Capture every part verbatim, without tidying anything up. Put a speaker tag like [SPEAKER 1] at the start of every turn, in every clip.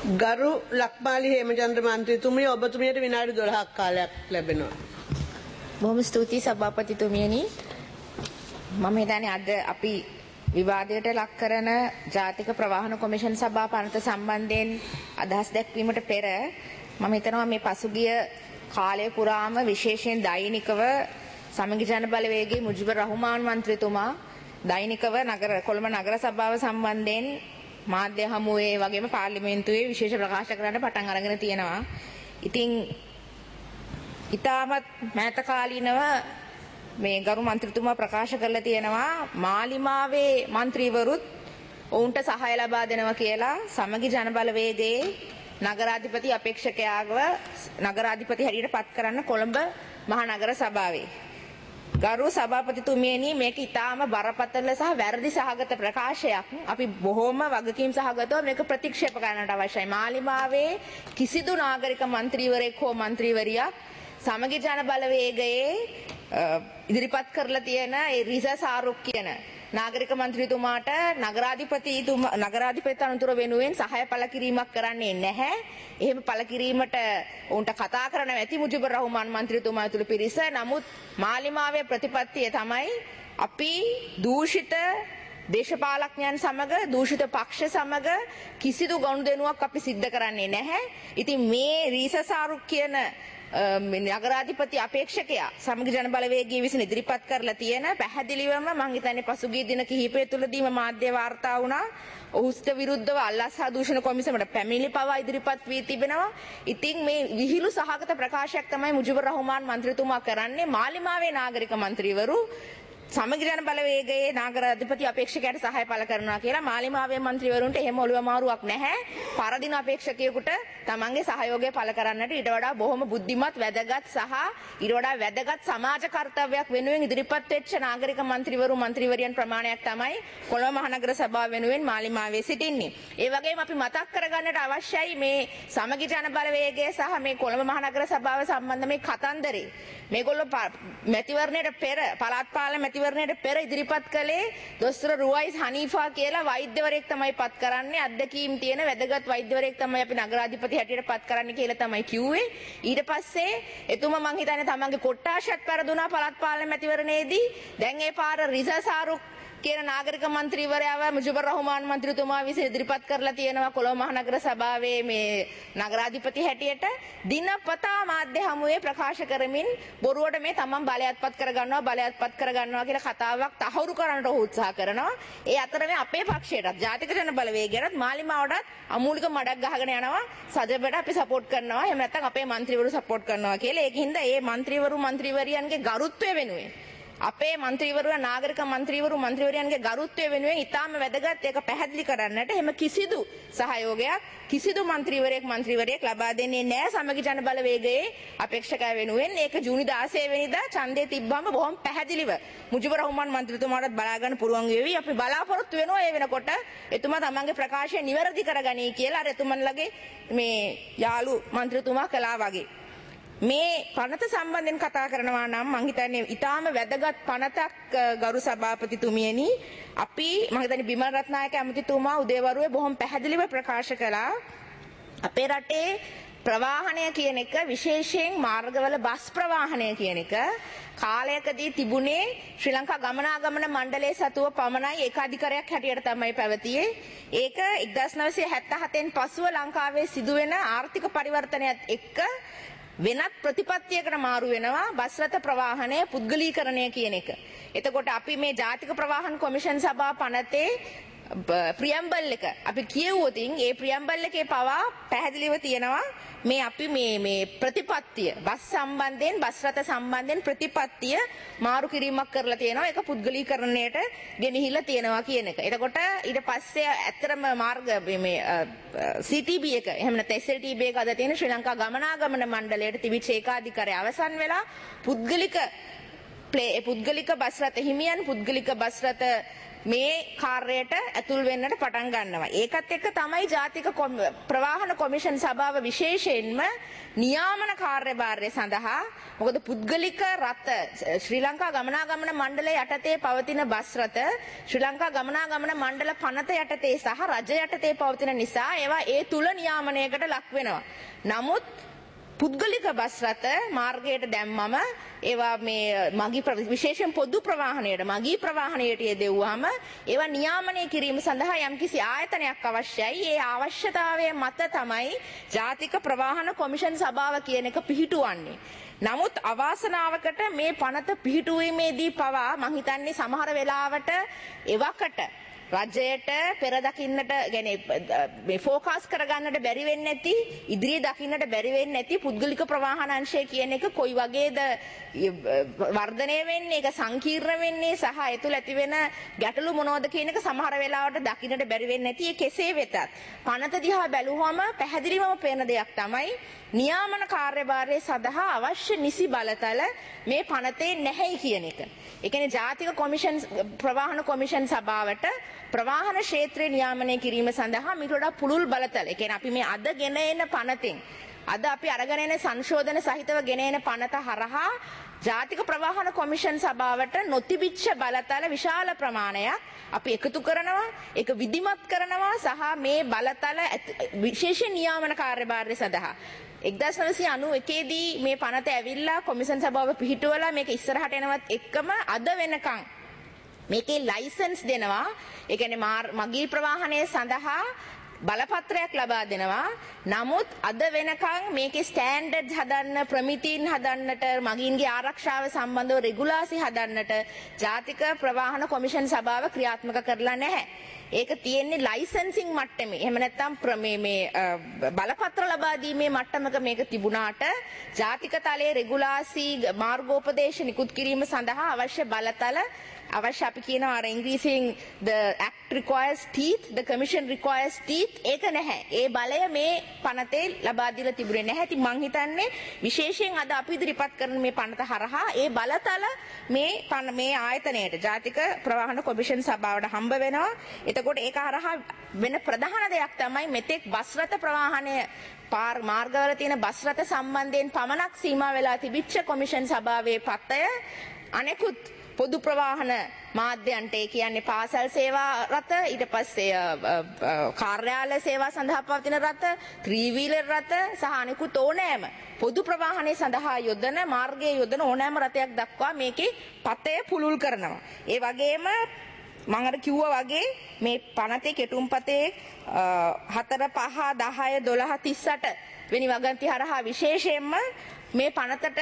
[SPEAKER 1] ගරු ලක්මාලි හේමචන්ද්‍ර මන්ත්‍රීතුමිය ඔබතුමියට විනාඩි දොළහක් කාලයක් ලැබෙනවා.
[SPEAKER 2] බොහොම ස්තුතියි සභාපතිතුමියනි. මම හිතන්නේ අද අපි විවාදයට ලක් කරන ජාතික ප්‍රවාහන කොමිෂන් සභා පනත සම්බන්ධයෙන් අදහස් දැක්වීමට පෙර මම හිතනවා මේ පසුගිය කාලය පුරාම විශේෂයෙන් දෛනිකව සමගි ජන බලවේගයේ මුජිබුර් රහ්මාන් මන්ත්‍රීතුමා දෛනිකව නගර කොළඹ නගර සභාව සම්බන්ධයෙන් මාධ්‍ය හමුවේ වගේම පාර්ලිමේන්තුවේ විශේෂ ප්‍රකාශ කරන්න පටන් අරගෙන තියෙනවා. ඉතින් ඊටමත් මෑත කාලීනව මේ ගරු මන්ත්‍රීතුමා ප්‍රකාශ කරලා තියෙනවා මාලිමාවේ മന്ത്രിවරුත් ඔවුන්ට සහාය ලබා දෙනවා කියලා සමගි ජන බලවේගයේ නගරාධිපති අපේක්ෂකයාව නගරාධිපති හැටියට පත් කරන්න කොළඹ මහා නගර සභාවේ. ගරු සභාපතිතුමියනි මේක ඊටාම බරපතල සහ වැරදි සහගත ප්‍රකාශයක්. අපි බොහොම වගකීම් සහගතව මේක ප්‍රතික්ෂේප කරන්නට අවශ්‍යයි. මාලිමාවේ කිසිදු නාගරික മന്ത്രിවරයෙක් හෝ മന്ത്രിවරියක් සමගි ජන බලවේගයේ ඉදිරිපත් කරලා තියෙන ඒ රිසා සාරුක් කියන නාගරික മന്ത്രിතුමාට නගරාධිපතිතුමා නගරාධිපති අනුතර වෙනුවෙන් සහාය පළ කිරීමක් කරන්නේ නැහැ. එහෙම පළ කිරීමට උන්ට කතා කරන්න ඇති මුජිබුර් රහ්මාන් മന്ത്രിතුමා ඇතුළු පිරිස. නමුත් මාලිමාවේ ප්‍රතිපත්තිය තමයි අපි දූෂිත දේශපාලඥයන් සමග දූෂිත පක්ෂ සමග කිසිදු ගනුදෙනුවක් අපි සිද්ධ කරන්නේ නැහැ. ඉතින් මේ රීසා සාරුක් කියන නගරාධිපති අපේක්ෂකයා සමගි ජන බලවේගයේ විසින් ඉදිරිපත් කරලා තියෙන පැහැදිලිවම මම හිතන්නේ පසුගිය දින කිහිපය තුළදීම මාධ්‍ය වාර්තා වුණා. ඔහුට විරුද්ධව අල්ලාස් හා දූෂණ කොමිසමට පැමිණිලි පවා ඉදිරිපත් වී තිබෙනවා. ඉතින් මේ විහිළු සහගත ප්‍රකාශයක් තමයි මුජිබුර් රහ්මාන් මන්ත්‍රීතුමා කරන්නේ. මාලිමාවේ නාගරික මන්ත්‍රීවරු සමගි ජන බලවේගයේ නාගරාධිපති අපේක්ෂකයාට සහාය පළ කරනවා කියලා. මාලිමාවේ മന്ത്രിවරුන්ට එහෙම ඔළුව අමාරුවක් නැහැ. පරදින අපේක්ෂකයෙකුට තමන්ගේ සහයෝගය පළ කරන්නට ඊට වඩා බොහොම බුද්ධිමත් වැදගත් සහ ඊට වඩා වැදගත් සමාජ කර්තව්‍යයක් වෙනුවෙන් ඉදිරිපත් වෙච්ච නාගරික മന്ത്രിවරු മന്ത്രിවරියන් ප්‍රමාණයක් තමයි කොළඹ මහනගර සභාව වෙනුවෙන් මාලිමාවේ සිටින්නේ. ඒ වගේම අපි මතක් කරගන්නට අවශ්‍යයි මේ සමගි ජන බලවේගය සහ මේ කොළඹ මහනගර සභාව සම්බන්ධ මේ කතන්දරේ. මේගොල්ලෝ මැතිවරණයට පෙර පළාත් පාලන මැතිවරණයට පෙර ඉදිරිපත් කළේ දොස්තර රුවයිස් හනීෆා කියලා වෛද්‍යවරයෙක් තමයි පත් කරන්නේ. අත්දැකීම් තියෙන වැදගත් වෛද්‍යවරයෙක් තමයි අපි නගරාධිපති හැටියට පත් කරන්න කියලා තමයි කිව්වේ. ඊට පස්සේ එතුමා මං හිතන්නේ තමන්ගේ කොට්ටාශයත් පෙරදුනා පළාත් පාලන මැතිවරණයේදී. දැන් ඒ පාර රිසා සාරුක් කියන නාගරික මන්ත්‍රීවරයාව මුජිබුර් රහ්මාන් මන්ත්‍රීතුමා විසින් ඉදිරිපත් කරලා තියෙනවා කොළඹ මහනගර සභාවේ මේ නගරාධිපති හැටියට. දිනපතා මාධ්‍ය හමුවේ ප්‍රකාශ කරමින් බොරුවට මේ තමන් බලයත්පත් කරගන්නවා බලයත්පත් කරගන්නවා කියලා කතාවක් තහවුරු කරන්නට ඔහු උත්සාහ කරනවා. ඒ අතර මේ අපේ පක්ෂයටත් ජාතික ජන බලවේගයටත් මාලිමාවටත් අමූලික මඩක් ගහගෙන යනවා. සජබට අපි සපෝට් කරනවා. එහෙම නැත්නම් අපේ മന്ത്രിවරු සපෝට් කරනවා කියලා. ඒකින්ද මේ മന്ത്രിවරු മന്ത്രിවරියන්ගේ ගරුත්වය වෙනුවෙන් අපේ മന്ത്രിවරු නාගරික മന്ത്രിවරු മന്ത്രിවරයන්ගේ ගරුත්වය වෙනුවෙන් ඉතාම වැදගත් ඒක පැහැදිලි කරන්නට එහෙම කිසිදු සහයෝගයක් කිසිදු മന്ത്രിවරයෙක් മന്ത്രിවරයෙක් ලබා දෙන්නේ නැහැ සමගි ජන බලවේගයේ අපේක්ෂකයා වෙනුවෙන්. ඒක ජූනි දාසය වෙනිදා ඡන්දය තිබ්බම බොහොම පැහැදිලිව මුජිබුර් රහ්මාන් මන්ත්‍රීතුමාටත් බලා ගන්න පුළුවන් වෙවි. අපි බලාපොරොත්තු වෙනවා ඒ වෙනකොට එතුමා තමන්ගේ ප්‍රකාශය නිවැරදි කරගනී කියලා අර එතුමන්ලගේ මේ යාළු මන්ත්‍රීතුමා කළා වගේ. මේ පනත සම්බන්ධයෙන් කතා කරනවා නම් මම හිතන්නේ ඊටාම වැදගත් පනතක් ගරු සභාපතිතුමියනි. අපි මම හිතන්නේ බිමල් රත්නායක ඇමතිතුමා උදේවරුේ බොහොම පැහැදිලිව ප්‍රකාශ කළා අපේ රටේ ප්‍රවාහනය කියන එක විශේෂයෙන් මාර්ගවල බස් ප්‍රවාහනය කියන එක කාලයකදී තිබුණේ ශ්‍රී ලංකා ගමනාගමන මණ්ඩලයේ සතුව පමණයි ඒකාධිකාරයක් හැටියට තමයි පැවතියේ. ඒක එක්දාස් නවසිය හැත්තෑ හතෙන් පසුව ලංකාවේ සිදුවෙන ආර්ථික පරිවර්තනයත් එක්ක වෙනත් ප්‍රතිපත්තියකට මාරු වෙනවා බස් රථ ප්‍රවාහනය පුද්ගලීකරණය කියන එක. එතකොට අපි මේ ජාතික ප්‍රවාහන කොමිෂන් සභා පනතේ ප්‍රියම්බල් එක අපි කියවුවොතින් ඒ ප්‍රියම්බල් එකේ පවා පැහැදිලිව තියෙනවා මේ අපි මේ මේ ප්‍රතිපත්තිය බස් සම්බන්ධයෙන් බස් රථ සම්බන්ධයෙන් ප්‍රතිපත්තිය මාරු කිරීමක් කරලා තියෙනවා. ඒක පුද්ගලීකරණයට ගෙනහිලා තියෙනවා කියන එක. එතකොට ඊට පස්සේ ඇත්තටම මාර්ග මේ සී ටී බී එක එහෙම නැත්නම් එස් එල් ටී බී එක අද තියෙන ශ්‍රී ලංකා ගමනාගමන මණ්ඩලයට තිබිච්ච ඒකාධිකාරය අවසන් වෙලා පුද්ගලික ප්ලේ පුද්ගලික බස් රථ හිමියන් පුද්ගලික බස් රථ මේ කාර්යයට ඇතුල් වෙන්නට පටන් ගන්නවා. ඒකත් එක්ක තමයි ජාතික ප්‍රවාහන කොමිෂන් සභාව විශේෂයෙන්ම නියාමන කාර්යභාරය සඳහා මොකද පුද්ගලික රථ ශ්‍රී ලංකා ගමනාගමන මණ්ඩලය යටතේ පවතින බස් රථ ශ්‍රී ලංකා ගමනාගමන මණ්ඩල පනත යටතේ සහ රජ යටතේ පවතින නිසා ඒවා ඒ තුල නියාමනයකට ලක් වෙනවා. නමුත් පුද්ගලික බස් රථ මාර්ගයට දැම්මම ඒවා මේ මගී විශේෂයෙන් පොදු ප්‍රවාහනයට මගී ප්‍රවාහනයට යෙදුවාම ඒවා නියාමනය කිරීම සඳහා යම්කිසි ආයතනයක් අවශ්‍යයි. ඒ අවශ්‍යතාවය මත තමයි ජාතික ප්‍රවාහන කොමිෂන් සභාව කියන එක පිහිටුවන්නේ. නමුත් අවාසනාවකට මේ පනත පිහිටුවීමේදී පවා මං හිතන්නේ සමහර වෙලාවට එවකට රජයට පෙර දකින්නට يعني මේ ફોකස් කරගන්නට බැරි වෙන්නේ නැති ඉදිරිය දකින්නට බැරි වෙන්නේ නැති පුද්ගලික ප්‍රවාහන අංශය කියන එක කොයි වගේද වර්ධනය වෙන්නේ ඒක සංකීර්ණ වෙන්නේ සහ ඒ තුළ ඇති වෙන ගැටලු මොනවද කියන එක සමහර වෙලාවට දකින්නට බැරි වෙන්නේ නැති ඒ කෙසේ වෙතත් පනත දිහා බැලුවම පැහැදිලිවම පේන දෙයක් තමයි නියාමන කාර්යභාරය සඳහා අවශ්‍ය නිසි බලතල මේ පනතේ නැහැයි කියන එක. ඒ කියන්නේ ජාතික කොමිෂන් ප්‍රවාහන කොමිෂන් සභාවට ප්‍රවාහන ක්ෂේත්‍රය නියාමනය කිරීම සඳහා මීට වඩා පුළුල් බලතල. ඒ කියන්නේ අපි මේ අද ගෙන එන පනතෙන් අද අපි අරගෙන එන සංශෝධන සහිතව ගෙන එන පනත හරහා ජාතික ප්‍රවාහන කොමිෂන් සභාවට නොතිබිච්ච බලතල විශාල ප්‍රමාණයක් අපි එකතු කරනවා ඒක විධිමත් කරනවා සහ මේ බලතල විශේෂ නියාමන කාර්යභාරය සඳහා එක්දාස් නවසිය අනූ එකේ දී මේ පනත ඇවිල්ලා කොමිෂන් සභාව පිහිටුවලා මේක ඉස්සරහට එනවත් එක්කම අද වෙනකන් මේකේ ලයිසන්ස් දෙනවා. ඒ කියන්නේ මගී ප්‍රවාහනය සඳහා බලපත්‍රයක් ලබා දෙනවා. නමුත් අද වෙනකන් මේකේ ස්ටෑන්ඩඩ්ස් හදන්න ප්‍රමිතීන් හදන්නට මගීන්ගේ ආරක්ෂාව සම්බන්ධව රෙගුලාසි හදන්නට ජාතික ප්‍රවාහන කොමිෂන් සභාව ක්‍රියාත්මක කරලා නැහැ. ඒක තියෙන්නේ ලයිසන්සිං මට්ටමේ. එහෙම නැත්නම් මේ මේ බලපත්‍ර ලබා දීමේ මට්ටමක මේක තිබුණාට ජාතික තලයේ රෙගුලාසි මාර්ගෝපදේශ නිකුත් කිරීම සඳහා අවශ්‍ය බලතල අවශ්‍ය අපි කියනවා අර ඉංග්‍රීසියෙන් the act requires teeth the commission requires teeth ඒක නැහැ. ඒ බලය මේ පනතේ ලබා දීලා තිබුණේ නැහැ. ඉතින් මං හිතන්නේ විශේෂයෙන් අද අපි ඉදිරිපත් කරන මේ පනත හරහා ඒ බලතල මේ මේ ආයතනයට ජාතික ප්‍රවාහන කොමිෂන් සභාවට හම්බ වෙනවා. එතකොට ඒක හරහා වෙන ප්‍රධාන දෙයක් තමයි මෙතෙක් බස් රථ ප්‍රවාහනය පාර මාර්ගවල තියෙන බස් රථ සම්බන්ධයෙන් පමණක් සීමා වෙලා තිබිච්ච කොමිෂන් සභාවේ පත්තය අනෙකුත් පොදු ප්‍රවාහන මාධ්‍යන්ට ඒ කියන්නේ පාසල් සේවා රථ ඊට පස්සේ කාර්යාලය සේවා සඳහා පවතින රථ ත්‍රී වීලර් රථ සහ අනෙකුත් ඕනෑම පොදු ප්‍රවාහනය සඳහා යොදන මාර්ගයේ යොදන ඕනෑම රථයක් දක්වා මේකේ පතය පුළුල් කරනවා. ඒ වගේම මම අර කිව්වා වගේ මේ පනතේ කෙටුම්පතේ හතර පහ දහය දොළහ තිස් අට වෙනි වගන්ති හරහා විශේෂයෙන්ම මේ පනතට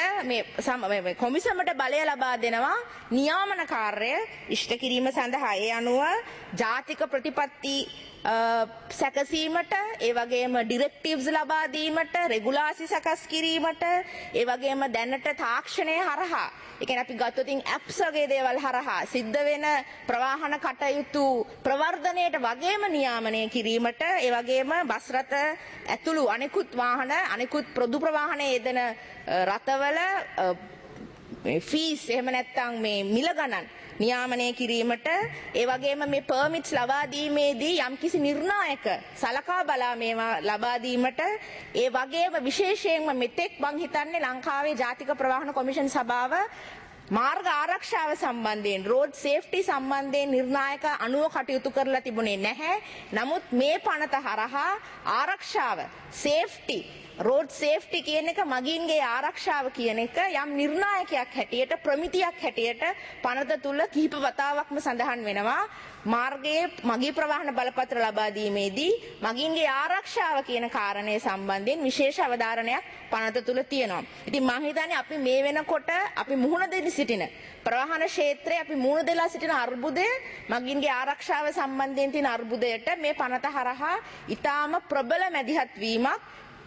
[SPEAKER 2] මේ කොමිසමට බලය ලබා දෙනවා නියාමන කාර්ය ඉෂ්ට කිරීම සඳහා. ඒ අනුව ජාතික ප්‍රතිපත්ති සැකසීමට ඒ වගේම ඩිරෙක්ටිව්ස් ලබා දීමට රෙගුලාසි සකස් කිරීමට ඒ වගේම දැනට තාක්ෂණය හරහා ඒ කියන්නේ අපි ගත්තොත් ඇප්ස් වගේ දේවල් හරහා සිද්ධ වෙන ප්‍රවාහන කටයුතු ප්‍රවර්ධනයට වගේම නියාමනය කිරීමට ඒ වගේම බස් රථ ඇතුළු අනෙකුත් වාහන අනෙකුත් පොදු ප්‍රවාහනයේ යෙදෙන රථවල ෆීස් එහෙම නැත්නම් මේ මිල ගණන් නියාමනය කිරීමට ඒ වගේම මේ පර්මිට්ස් ලබා දීමේදී යම්කිසි නිර්ණායක සලකා බලා මේවා ලබා දීමට ඒ වගේම විශේෂයෙන්ම මෙතෙක් මං හිතන්නේ ලංකාවේ ජාතික ප්‍රවාහන කොමිෂන් සභාව මාර්ග ආරක්ෂාව සම්බන්ධයෙන් රෝඩ් සේෆ්ටි සම්බන්ධයෙන් නිර්ණායක අනුව කටයුතු කරලා තිබුණේ නැහැ. නමුත් මේ පනත හරහා ආරක්ෂාව සේෆ්ටි රෝඩ් සේෆ්ටි කියන එක මගින්ගේ ආරක්ෂාව කියන එක යම් නිර්ණායකයක් හැටියට ප්‍රමිතියක් හැටියට පනත තුල කිහිප වතාවක්ම සඳහන් වෙනවා. මාර්ගයේ මගී ප්‍රවාහන බලපත්‍ර ලබා දීමේදී මගින්ගේ ආරක්ෂාව කියන කාරණය සම්බන්ධයෙන් විශේෂ අවධාරණයක් පනත තුල තියෙනවා. ඉතින් මම හිතන්නේ අපි මේ වෙනකොට අපි මුහුණ දෙන්න සිටින ප්‍රවාහන ක්ෂේත්‍රයේ අපි මුහුණ දෙලා සිටින අර්බුදය මගින්ගේ ආරක්ෂාව සම්බන්ධයෙන් තියෙන අර්බුදයට මේ පනත හරහා ඊටාම ප්‍රබල මැදිහත් වීමක්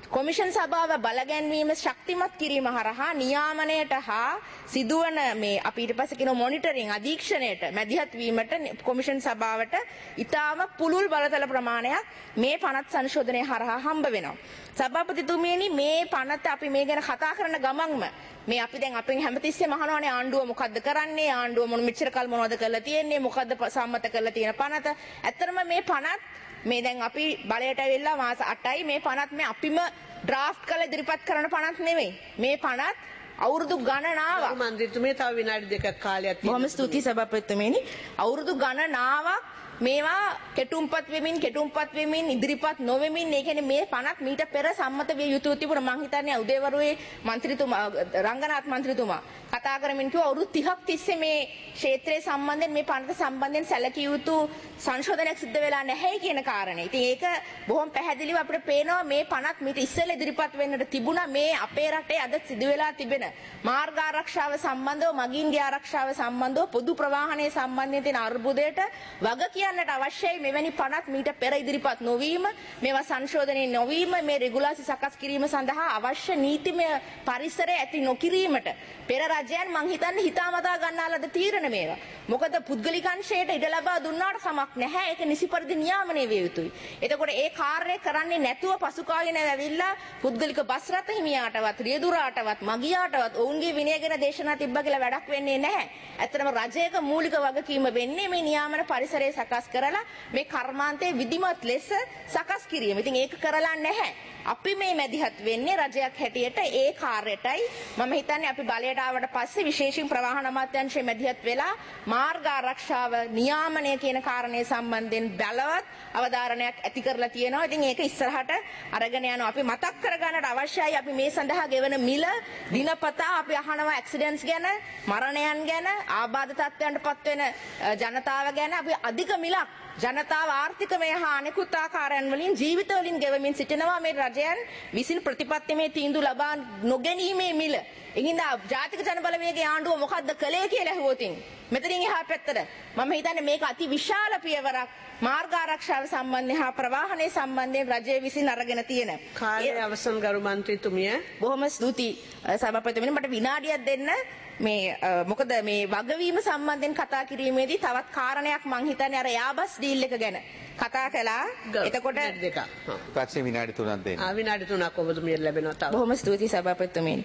[SPEAKER 2] කොමිෂන් සභාව බලගැන්වීම ශක්තිමත් කිරීම හරහා නියාමනයට හා සිදුවන මේ අපි ඊට පස්සේ කියන මොනිටරින් අධීක්ෂණයට මැදිහත් වීමට කොමිෂන් සභාවට ඊටාම පුළුල් බලතල ප්‍රමාණයක් මේ පනත් සංශෝධනය හරහා හම්බ වෙනවා. සභාපතිතුමියනි මේ පනත අපි මේ ගැන කතා කරන ගමන්ම මේ අපි දැන් අපෙන් හැමතිස්සෙම අහනවානේ ආණ්ඩුව මොකද්ද කරන්නේ ආණ්ඩුව මොන මෙච්චර කල් මොනවද කරලා තියෙන්නේ මොකද්ද සම්මත කරලා තියෙන පනත. ඇත්තටම මේ පනත් මේ දැන් අපි බලයට ඇවිල්ලා මාස අටයි මේ පනත් මේ අපිම ඩ්‍රාෆ්ට් කරලා ඉදිරිපත් කරන පනත් නෙවෙයි. මේ පනත් අවුරුදු ගණනාවක්
[SPEAKER 1] මන්ත්‍රීතුමිය තව විනාඩි දෙකක් කාලයක් තියෙනවා.
[SPEAKER 2] බොහොම ස්තුතියි සභාපතිතුමනි. අවුරුදු ගණනාවක් මේවා කෙටුම්පත් වෙමින් කෙටුම්පත් වෙමින් ඉදිරිපත් නොවෙමින් ඒ කියන්නේ මේ පනත් මීට පෙර සම්මත විය යුතු තිබුණා. මං හිතන්නේ උදේවරුේ മന്ത്രിතුමා රංගනාත් മന്ത്രിතුමා කතා කරමින් කිව්වා අවුරුදු තිහක් තිස්සේ මේ ක්ෂේත්‍රයේ සම්බන්ධයෙන් මේ පනත සම්බන්ධයෙන් සැලකිය යුතු සංශෝධනයක් සිද්ධ වෙලා නැහැ කියන කාරණේ. ඉතින් ඒක බොහොම පැහැදිලිව අපිට පේනවා මේ පනත් මීට ඉස්සෙල්ලා ඉදිරිපත් වෙන්නට තිබුණා. මේ අපේ රටේ අද සිදු වෙලා තිබෙන මාර්ග ආරක්ෂාව සම්බන්ධව මගීන්ගේ ආරක්ෂාව සම්බන්ධව පොදු ප්‍රවාහනයේ සම්බන්ධයෙන් තියෙන අර්බුදයට වග කියන්නට අවශ්‍යයි. මෙවැනි පනත් මීට පෙර ඉදිරිපත් නොවීම මේවා සංශෝධනය නොවීම මේ රෙගුලාසි සකස් කිරීම සඳහා අවශ්‍ය නීතිමය පරිසරය ඇති නොකිරීමට පෙර රජයන් මං හිතන්නේ හිතාමතා ගන්නා ලද තීරණ මේවා. මොකද පුද්ගලිකංශයට ඉඩ ලබා දුන්නාට කමක් නැහැ. ඒක නිසි පරිදි නියාමනය විය යුතුයි. එතකොට ඒ කාර්යය කරන්නේ නැතුව පසුකාලීන ඇවිල්ලා පුද්ගලික බස් රථ හිමියාටවත් රියදුරාටවත් මගියාටවත් ඔවුන්ගේ විනය ගැන දේශනා තිබ්බා කියලා වැඩක් වෙන්නේ නැහැ. ඇත්තටම රජයක මූලික වගකීම වෙන්නේ මේ නියාමන පරිසරය සකස් කරලා මේ කර්මාන්තයේ විධිමත් ලෙස සකස් කිරීම. ඉතින් ඒක කරලා නැහැ. අපි මේ මැදිහත් වෙන්නේ රජයක් හැටියට ඒ කාර්යයටයි. මම හිතන්නේ අපි බලයට ආවට පස්සේ විශේෂයෙන් ප්‍රවාහන අමාත්‍යාංශයේ මැදිහත් වෙලා මාර්ග ආරක්ෂාව නියාමනය කියන කාරණේ සම්බන්ධයෙන් බලවත් අවධාරණයක් ඇති කරලා තියෙනවා. ඉතින් ඒක ඉස්සරහට අරගෙන යනවා. අපි මතක් කරගන්නට අවශ්‍යයි අපි මේ සඳහා ගෙවන මිල දිනපතා අපි අහනවා ඇක්සිඩන්ට්ස් ගැන, මරණයන් ගැන, ආබාධ තත්ත්වයන්ට පත්වෙන ජනතාව ගැන අපි අධික මිලක් ජනතාව ආර්ථිකමය හා අනෙකුත් ආකාරයන් වලින් ජීවිත වලින් ගෙවමින් සිටිනවා. මේ රජයන් විසින් ප්‍රතිපත්තිමේ තීන්දුව ලබා නොගැනීමේ මිල. එහිඳා ජාතික ජනබලවේගයේ ආණ්ඩුව මොකද්ද කළේ කියලා අහුවොතින් මෙතනින් එහා පැත්තට මම හිතන්නේ මේක අති විශාල පියවරක් මාර්ග ආරක්ෂාව සම්බන්ධයෙන් හා ප්‍රවාහනයේ සම්බන්ධයෙන් රජය විසින් අරගෙන තියෙන.
[SPEAKER 1] කාලය අවසන් ගරු මන්ත්‍රීතුමිය.
[SPEAKER 2] බොහොම ස්තුතියි සභාපතිතුමනි. මට විනාඩියක් දෙන්න. මේ මොකද මේ වගවීම සම්බන්ධයෙන් කතා කිරීමේදී තවත් කාරණයක් මං හිතන්නේ අර යාබස් ඩීල් එක ගැන කතා කළා. එතකොට
[SPEAKER 1] දෙකක්.
[SPEAKER 3] පස්සේ විනාඩි තුනක් දෙන්න.
[SPEAKER 1] ආ විනාඩි තුනක් ඔබතුමියට ලැබෙනවා තව.
[SPEAKER 2] බොහොම ස්තුතියි සභාපතිතුමනි.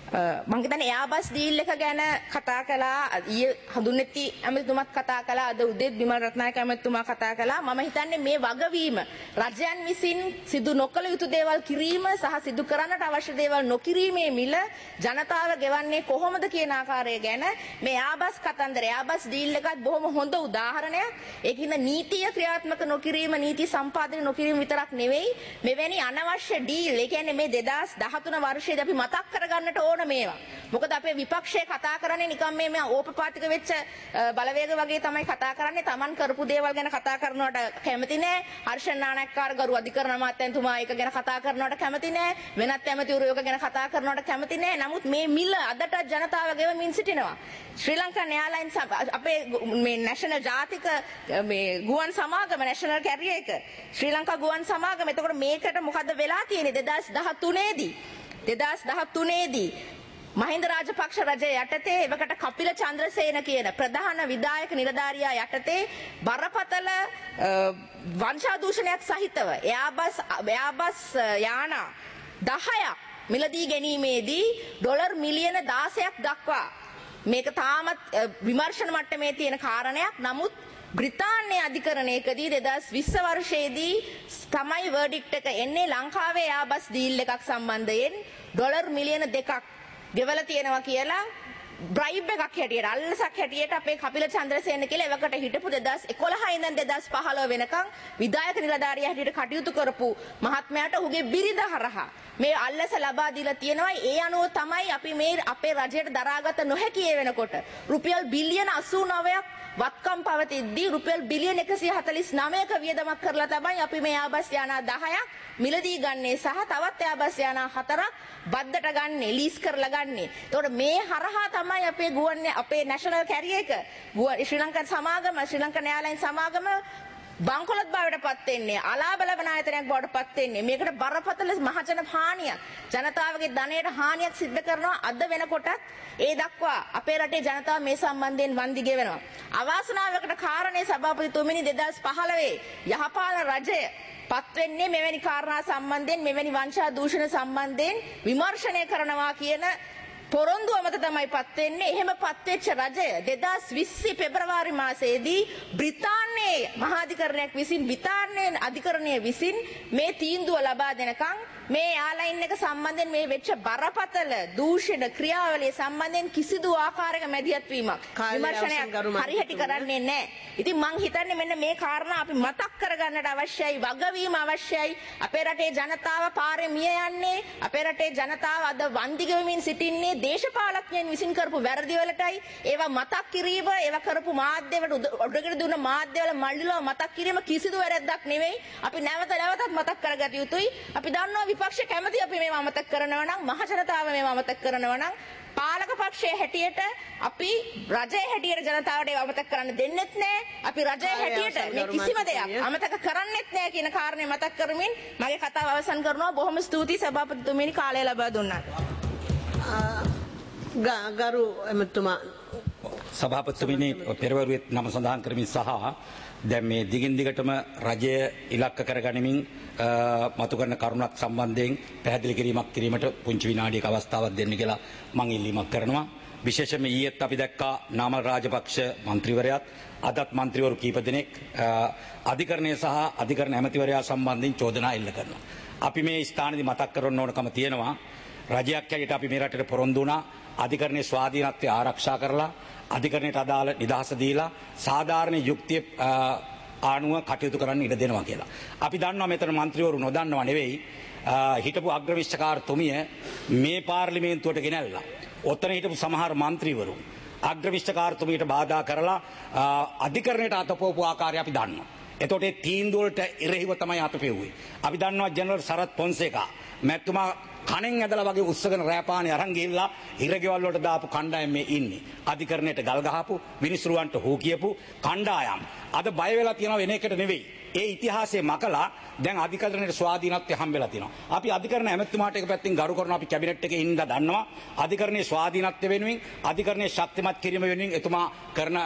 [SPEAKER 2] මං හිතන්නේ යාබස් ඩීල් එක ගැන කතා කළා. ඊයේ හඳුන්නෙති ඇමතිතුමත් කතා කළා. අද උදේ බිමල් රත්නායක ඇමතිතුමා කතා කළා. මම හිතන්නේ මේ වගවීම රජයන් විසින් සිදු නොකළ යුතු දේවල් කිරීම සහ සිදු කරන්නට අවශ්‍ය දේවල් නොකිරීමේ මිල ජනතාව ගෙවන්නේ කොහොමද කියන ආකාරය ගැන මේ යාබස් කතන්දරය යාබස් ඩීල් එකත් බොහොම හොඳ උදාහරණයක්. ඒකින්ද නීතිය ක්‍රියාත්මක නොකිරීම නීති සම්පාදනය නොකිරීම විතරක් නෙවෙයි මෙවැනි අනවශ්‍ය ඩීල් ඒ කියන්නේ මේ දෙදාස් දහතුන වර්ෂයේදී අපි මතක් කරගන්නට ඕන මේවා. මොකද අපේ විපක්ෂය කතා කරන්නේ නිකන් මේ මේ ඕපපාතික වෙච්ච බලවේග වගේ තමයි කතා කරන්නේ. Taman කරපු දේවල් ගැන කතා කරනවට කැමති නෑ. හර්ෂන් නානායක්කාර ගරු අධිකරණ අමාත්‍යතුමා ඒක ගැන කතා කරනවට කැමති නෑ. වෙනත් ඇමතිවරු ඒක ගැන කතා කරනවට කැමති නෑ. නමුත් මේ මිල අදට ජනතාව ගෙවමින් සිටිනවා. ශ්‍රී ලංකා එයාලයින්ස් අපේ මේ නැෂනල් ජාතික මේ ගුවන් සමාගම නැෂනල් කැරියර් එක ශ්‍රී ලංකා ගුවන් සමාගම. එතකොට මේකට මොකද්ද වෙලා තියෙන්නේ දෙදාස් දහතුනේ දී දෙදාස් දහතුනේ දී මහින්ද රාජපක්ෂ රජය යටතේ එවකට කපිල චන්ද්‍රසේන කියන ප්‍රධාන විධායක නිලධාරියා යටතේ බරපතල වංශා දූෂණයක් සහිතව එයාබස් එයාබස් යානා දහයක් මිලදී ගැනීමේදී ඩොලර් මිලියන දාසයක් දක්වා මේක තාමත් විමර්ශන මට්ටමේ තියෙන කාරණයක්. නමුත් බ්‍රිතාන්‍ය අධිකරණයකදී දෙදාස් විස්ස වර්ෂයේදී තමයි වර්ඩික්ට් එක එන්නේ ලංකාවේ යාබස් ඩීල් එකක් සම්බන්ධයෙන් ඩොලර් මිලියන දෙකක් ගෙවලා තියෙනවා කියලා බ්‍රයිබ් එකක් හැටියට අල්ලසක් හැටියට අපේ කපිල චන්ද්‍රසේන කියලා එවකට හිටපු දෙදාස් එකොළහ ඉඳන් දෙදාස් පහළොව වෙනකන් විධායක නිලධාරියා හැටියට කටයුතු කරපු මහත්මයාට ඔහුගේ බිරිඳ හරහා මේ අල්ලස ලබා දීලා තියෙනවා. ඒ අනුව තමයි අපි මේ අපේ රජයට දරාගත නොහැකි වෙනකොට රුපියල් බිලියන අසූ නවයක් වත්කම් පවතිද්දී රුපියල් බිලියන එකසිය හතළිස් නවයක වියදමක් කරලා තමයි අපි මේ යාබස් යානා දහයක් මිලදී ගන්නේ සහ තවත් යාබස් යානා හතරක් බද්දට ගන්නේ ලීස් කරලා ගන්නේ. ඒතකොට මේ හරහා තමයි අපේ ගුවන් අපේ නැෂනල් කැරියර් එක ශ්‍රී ලංකා සමාගම ශ්‍රී ලංකා එයාලයින්ස් සමාගම බංකොලොත් බවට පත් වෙන්නේ අලාභ ලබන ආයතනයක් බවට පත් වෙන්නේ මේකට බරපතල මහජන හානියක් ජනතාවගේ ධනයට හානියක් සිද්ධ කරනවා අද වෙනකොටත් ඒ දක්වා අපේ රටේ ජනතාව මේ සම්බන්ධයෙන් වන්දි ගෙවනවා අවාසනාවකට කාරණේ සභාපතිතුමනි දෙදහස් පහළොව යහපාලන රජය පත් වෙන්නේ මෙවැනි කාරණා සම්බන්ධයෙන් මෙවැනි වංශා දූෂණ සම්බන්ධයෙන් විමර්ශනය කරනවා කියන පොරොන්දුව මත තමයි පත් වෙන්නේ. එහෙම පත් වෙච්ච රජය දෙදහස් විස්ස පෙබරවාරි මාසයේදී බ්‍රිතාන්‍යයේ මහාධිකරණයක් විසින් බ්‍රිතාන්‍යයේ අධිකරණය විසින් මේ තීන්දුව ලබා දෙනකන් මේ එයාලයින් එක සම්බන්ධයෙන් මේ වෙච්ච බරපතල දූෂණ ක්‍රියාවලිය සම්බන්ධයෙන් කිසිදු ආකාරයක මැදිහත් වීමක් විමර්ශනයක් හරිහැටි කරන්නේ නැහැ. ඉතින් මං හිතන්නේ මෙන්න මේ කාරණා අපි මතක් කරගන්නට අවශ්‍යයි, වගවීම අවශ්‍යයි. අපේ රටේ ජනතාව පාරේ මිය යන්නේ, අපේ රටේ ජනතාව අද වන්දි ගෙවමින් සිටින්නේ දේශපාලඥයන් විසින් කරපු වැරදි වලටයි. ඒවා මතක් කිරීම, ඒවා කරපු මාධ්‍යවලට උඩගෙන දුන්න මාධ්‍යවල මල්ලිලව මතක් කිරීම කිසිදු වැරද්දක් නෙවෙයි. අපි නැවත නැවතත් මතක් කරගත යුතුයි. අපි දන්නවා විපක්ෂ කැමති අපි මේවා මතක් කරනවා නම්, මහ ජනතාව මේවා මතක් කරනවා නම් පාලක පක්ෂයේ හැටියට අපි රජයේ හැටියට ජනතාවට ඒව අමතක කරන්න දෙන්නෙත් නැහැ. අපි රජයේ හැටියට මේ කිසිම දෙයක් අමතක කරන්නෙත් නැහැ කියන කාරණේ මතක් කරමින් මගේ කතාව අවසන් කරනවා. බොහොම ස්තුතියි සභාපතිතුමනි කාලය ලබා දුන්නාට.
[SPEAKER 1] ගරු එමතුමා
[SPEAKER 4] සභාපතිතුමනි පෙරවරුවේ නම සඳහන් කරමින් සහ දැන් මේ දිගින් දිගටම රජය ඉලක්ක කරගනිමින් මතු කරන කරුණක් සම්බන්ධයෙන් පැහැදිලි කිරීමක් කිරීමට පුංචි විනාඩියක අවස්ථාවක් දෙන්න කියලා මම ඉල්ලීමක් කරනවා. විශේෂයෙන්ම ඊයේත් අපි දැක්කා නාමල් රාජපක්ෂ මන්ත්‍රීවරයාත් අදත් මන්ත්‍රීවරු කීප දෙනෙක් අධිකරණය සහ අධිකරණ ඇමතිවරයා සම්බන්ධයෙන් චෝදනා එල්ල කරනවා. අපි මේ ස්ථානයේදී මතක් කරගන්න ඕනකම තියෙනවා රජයක් හැටියට අපි මේ රටේ පොරොන්දු වුණා අධිකරණයේ ස්වාධීනත්වය ආරක්ෂා කරලා අධිකරණයට අදාළ නිදහස දීලා සාධාරණ යුක්තිය ආණුව කටයුතු කරන්න ඉඩ දෙනවා කියලා. අපි දන්නවා මෙතන മന്ത്രിවරු නොදන්නව නෙවෙයි හිටපු අග්‍රවිශ්කාරතුමිය මේ පාර්ලිමේන්තුවට ගෙනල්ලා ඔතන හිටපු සමහර മന്ത്രിවරු අග්‍රවිශ්කාරතුමියට බාධා කරලා අධිකරණයට අතපොවපු ආකාරය අපි දන්නවා. එතකොට ඒ තීන්දුව වලට එරෙහිව තමයි අතපෙව්වේ. අපි දන්නවා ජනරල් සරත් පොන්සේකා මැතිතුමා කණෙන් ඇදලා වගේ උස්සගෙන රෑපානේ අරන් ගිහිල්ලා හිරගෙවල් වලට දාපු කණ්ඩායම් මේ ඉන්නේ. අධිකරණයට ගල් ගහපු විනිසුරුවන්ට හෝ කියපු කණ්ඩායම් අද බය වෙලා තියෙනව වෙන එකට නෙවෙයි. ඒ ඉතිහාසයේ මකලා දැන් අධිකරණයට ස්වාධීනත්වය හම්බෙලා තියෙනවා. අපි අධිකරණ ඇමතුමාට එක පැත්තෙන් ගරු කරනවා. අපි කැබිනට් එකේ ඉඳලා දන්නවා අධිකරණයේ ස්වාධීනත්වය වෙනුවෙන් අධිකරණයේ ශක්තිමත් කිරීම වෙනුවෙන් එතුමා කරන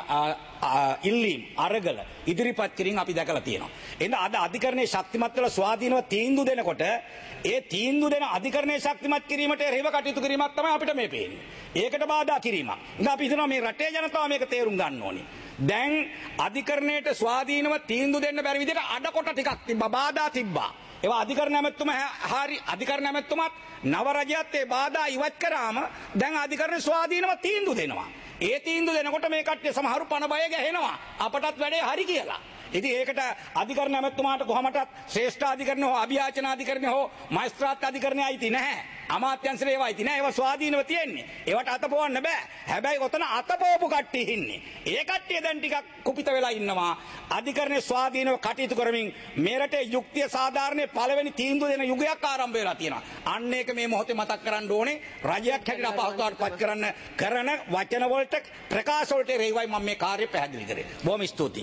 [SPEAKER 4] ඉල්ලීම් අරගල ඉදිරිපත් කිරීම අපි දැකලා තියෙනවා. එහෙනම් අද අධිකරණයේ ශක්තිමත් වෙලා ස්වාධීනව තීන්දුව දෙනකොට ඒ තීන්දුව දෙන අධිකරණයේ ශක්තිමත් කිරීමට එරෙහිව කටයුතු කිරීමක් තමයි අපිට මේ පේන්නේ. ඒකට බාධා කිරීමක්. ඉතින් අපි හිතනවා මේ රටේ ජනතාව මේක තේරුම් ගන්න ඕනේ. දැන් අධිකරණයට ස්වාධීනව තීන්දුව දෙන්න බැරි විදිහට අඩකොට ටිකක් තිබ්බා බාධා තිබ්බා. ඒවා අධිකරණ ඇමතුමා හරි අධිකරණ ඇමතුමාත් නව රජයත් ඒ බාධා ඉවත් කරාම දැන් අධිකරණ ස්වාධීනව තීන්දුව දෙනවා. ඒ තීන්දුව දෙනකොට මේ කට්ටිය සමහරු පණ බය ගැහෙනවා. අපටත් වැඩේ හරි කියලා. ඉතින් ඒකට අධිකරණ ඇමතුමාට කොහොමදත් ශ්‍රේෂ්ඨ අධිකරණ හෝ අභියාචන අධිකරණ හෝ මහේස්ත්‍රාත් අධිකරණය අයිති නැහැ. අමාත්‍යංශේ ඒවා අයිති නැහැ. ඒවා ස්වාධීනව තියෙන්නේ. ඒවට අතපොවන්න බෑ. හැබැයි ඔතන අතපොවපු කට්ටිය ඉන්නේ. ඒ කට්ටිය දැන් ටිකක් කුපිත වෙලා ඉන්නවා. අධිකරණයේ ස්වාධීනව කටයුතු කරමින් මේ රටේ යුක්තිය සාධාරණේ පළවෙනි තීන්දුව දෙන යුගයක් ආරම්භ වෙලා තියෙනවා. අන්න ඒක මේ මොහොතේ මතක් කරන්න ඕනේ. රජයක් හැටියට අපහසුතාවට පත් කරන්න කරන වචන වලට ප්‍රකාශ වලට රේවයි මම මේ කාර්යය පැහැදිලි කරේ. බොහොම ස්තුතියි.